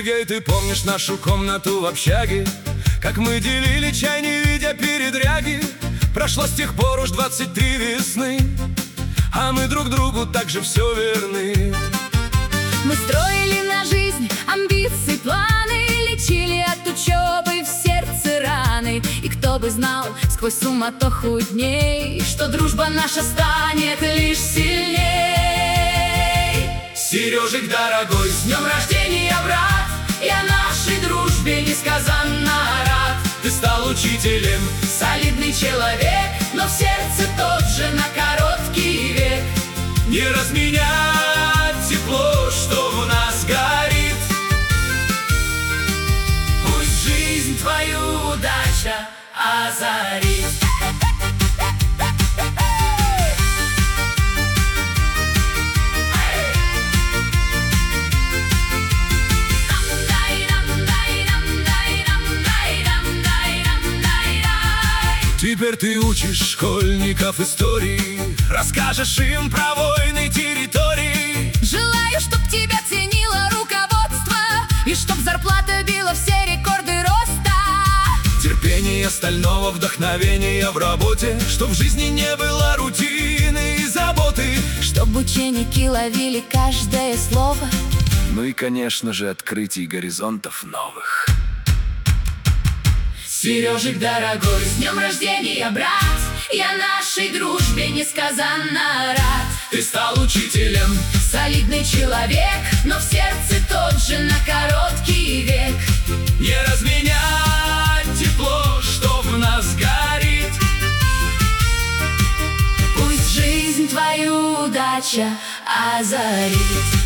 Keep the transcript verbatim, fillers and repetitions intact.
Сергей, ты помнишь нашу комнату в общаге? Как мы делили чай, не видя передряги? Прошло с тех пор уж двадцать три весны, а мы друг другу так же все верны. Мы строили на жизнь амбиции, планы, лечили от учебы в сердце раны. И кто бы знал сквозь суматоху дней, что дружба наша станет лишь сильней. Сережик, дорогой, с днем рождения, брат! Я нашей дружбе несказанно рад. Ты стал учителем, солидный человек, но в сердце тот же на короткий век. Не разменять тепло, что в нас горит. Пусть жизнь твою удача озарит. Теперь ты учишь школьников истории, расскажешь им про войны территории. Желаю, чтоб тебя ценило руководство, и чтоб зарплата била все рекорды роста. Терпение стального, вдохновения в работе, чтоб в жизни не было рутины и заботы. Чтоб ученики ловили каждое слово, ну и, конечно же, открытий горизонтов новых. Сережик, дорогой, с днем рождения, брат! Я нашей дружбе несказанно рад. Ты стал учителем, солидный человек, но в сердце тот же на короткий век. Не разменять тепло, что в нас горит. Пусть жизнь твою удача озарит.